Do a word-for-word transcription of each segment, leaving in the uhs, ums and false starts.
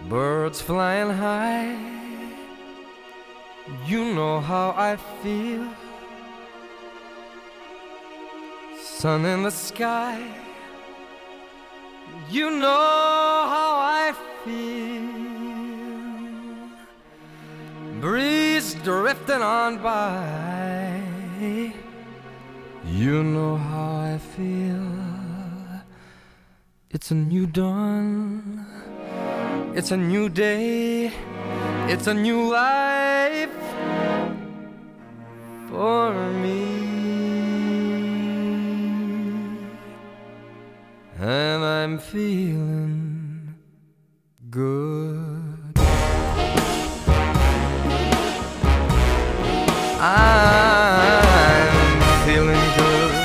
birds flying high. You know how I feel. Sun in the sky. You know how I feel. Breeze drifting on by. You know how I feel. It's a new dawn. It's a new day. It's a new life for me. And I'm feeling good. I'm feeling good.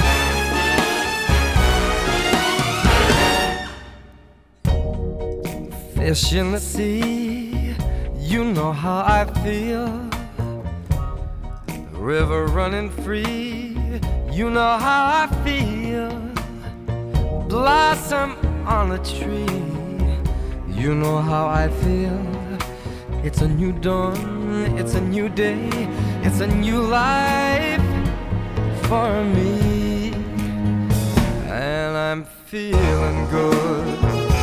Fish in the sea, you know how I feel. The river running free, you know how I feel. Blossom on a tree, you know how I feel. It's a new dawn, it's a new day, it's a new life for me. And I'm feeling good.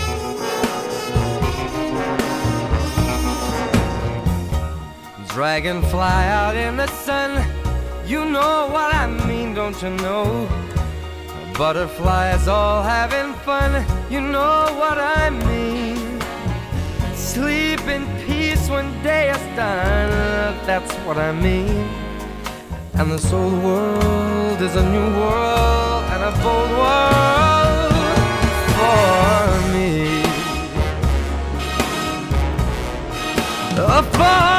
Dragonfly out in the sun, you know what I mean, don't you know? Butterflies all having fun, you know what I mean. Sleep in peace when day is done, that's what I mean. And this old world is a new world and a bold world for me. Uh, for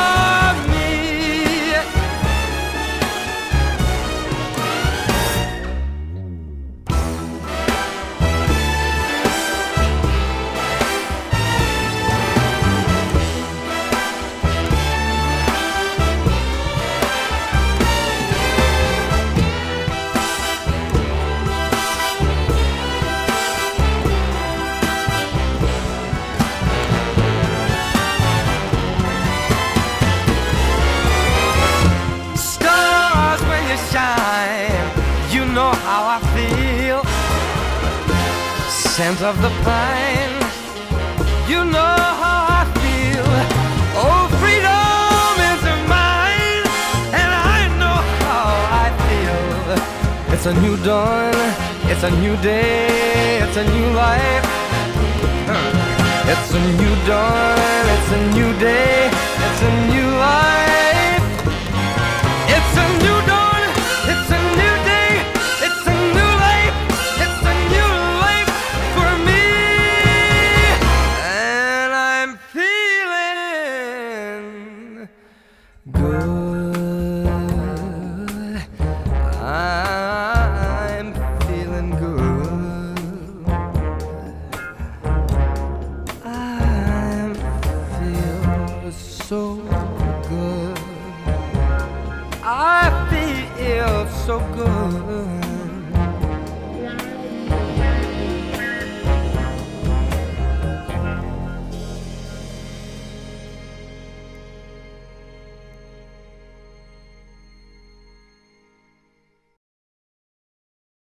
scent of the pine, you know how I feel. Oh, freedom is mine, and I know how I feel. It's a new dawn, it's a new day, it's a new life. It's a new dawn, it's a new day, it's a new life. It's a new dawn, it's a new day, it's a new life. It's a new life for me, and I'm feeling good. I'm feeling good. I feel so good. I feel so good.